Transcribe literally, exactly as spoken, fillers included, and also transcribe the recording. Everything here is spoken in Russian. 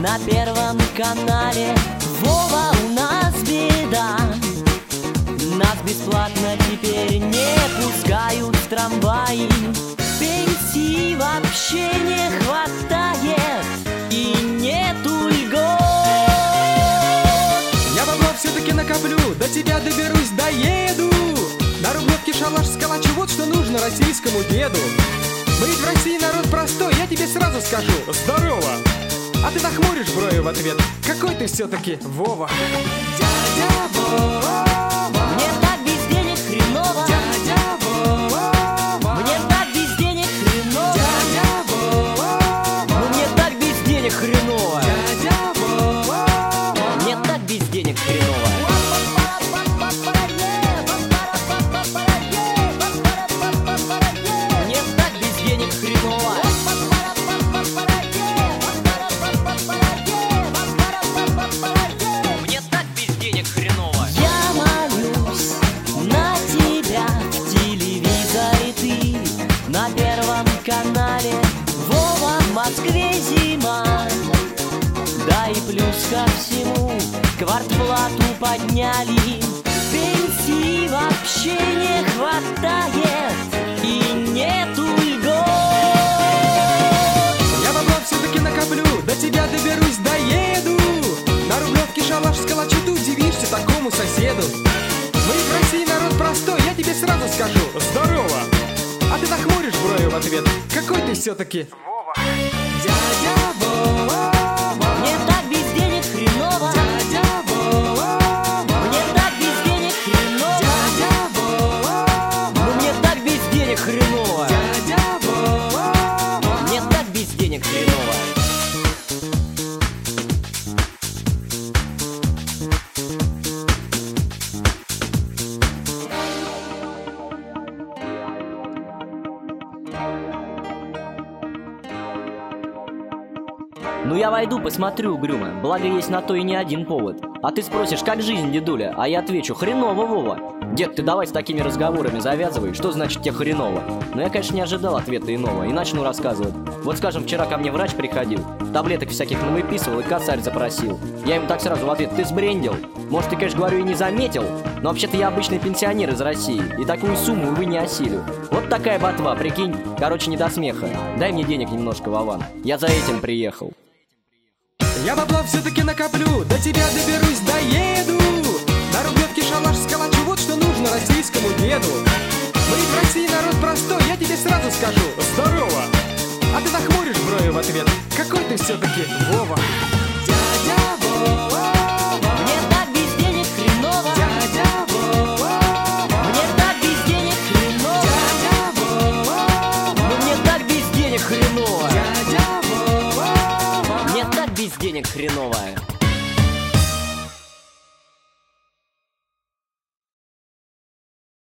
на Первом канале. Вова, у нас беда, нас бесплатно теперь не пускают в трамваи. Пенсии вообще не хватает и нету льгот. Я бабла все-таки накоплю, до тебя доберусь, доеду. На Рублевке шалаш сколочу, вот что нужно российскому деду. Мы ведь в России народ простой, я тебе сразу скажу: здорово! А ты нахмуришь брови в ответ: какой ты все-таки Вова. Дядя Вова, мне так без денег хреново. дядя Вова, Мне так без денег хреново. дядя Вова, Ну мне так без денег хреново. дядя Вова. Мне так без денег хреново. Мне так без денег хреново. Мне так без денег хреново. Я молюсь на тебя в телевизоре ты, на Первом канале. Вова, в Москве зима, да и плюс ко всему квартплату подняли. Пенсии вообще не хватает и нету льгот. Я бабла все-таки накоплю, до тебя доберусь, доеду. На Рублевке шалаш сколочу, ты удивишься такому соседу. Мы в России народ простой, я тебе сразу скажу: здорово! А ты нахмуришь брови в ответ: какой ты все-таки Вова. Дядя Вова, Мне так без денег хреново. дядя Вова, Мне так без денег хреново. дядя Вова, Ну мне так без денег хреново. дядя Вова. Мне так без денег хреново. Ну я войду, посмотрю угрюмо, благо есть на то и не один повод. А ты спросишь, как жизнь, дедуля? А я отвечу: хреново, Вова. Дед, ты давай с такими разговорами завязывай, что значит тебе хреново? Но я, конечно, не ожидал ответа иного и начну рассказывать. Вот, скажем, вчера ко мне врач приходил, таблеток всяких навыписывал и косарь запросил. Я ему так сразу в ответ: ты сбрендил? Может, ты, конечно, говорю, и не заметил, но вообще-то я обычный пенсионер из России, и такую сумму, увы, не осилю. Вот такая ботва, прикинь. Короче, не до смеха. Дай мне денег немножко, Вован. Я за этим приехал. Я бабла все-таки накоплю, до тебя доберусь, доеду. На Рублевке шалаш сколочу, вот что нужно российскому деду. Мы в России народ простой, я тебе сразу скажу: здорово! А ты нахмуришь брови в ответ: какой ты все-таки Вова. Дядя Вова,